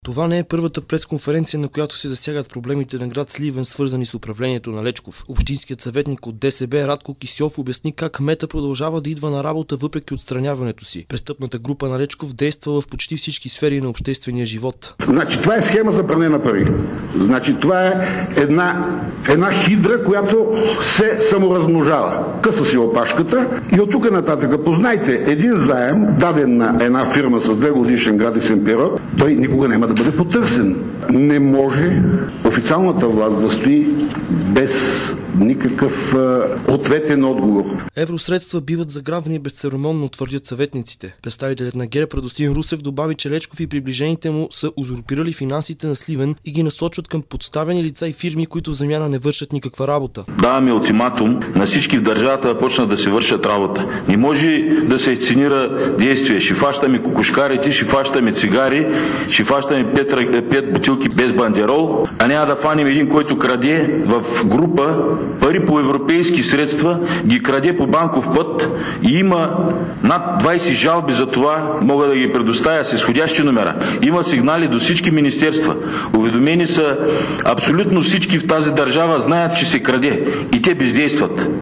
Това не е първата пресконференция, на която се засягат проблемите на град Сливен, свързани с управлението на Лечков. Общинският съветник от ДСБ Радко Кисьов обясни как кмета продължава да идва на работа въпреки отстраняването си. Престъпната група на Лечков действа в почти всички сфери на обществения живот. Това е схема за пране на пари. Това е една хидра, която се саморазмножава. Къса си опашката и от тук нататък познайте един заем, даден на една фирма с 2-годишен гратисен период, той никога няма да бъде потърсен. Не може официалната власт да стои без никакъв ответен отговор. Евросредства биват заграбвани безцеремонно, твърдят съветниците. Представителят на ГЕРБ Радостин Русев добави, че Лечков и приближените му са узурпирали финансите на Сливен и ги насочват към подставени лица и фирми, които в замяна не вършат никаква работа. Даваме ултиматум на всички в държавата да почнат да се вършат работа. Не може да се изценира действие. Ще фащаме кокошкарите, ще фащаме цигари, ще фащаме 5 бутилки без бандерол, а няма да фанем един, който краде в група пари по европейски средства, ги краде по банков път и има над 20 жалби за това, мога да ги предоставя с изходящи номера. Има сигнали до всички министерства. Уведомени са абсолютно всички в тази държава, знаят, че се краде и те бездействат.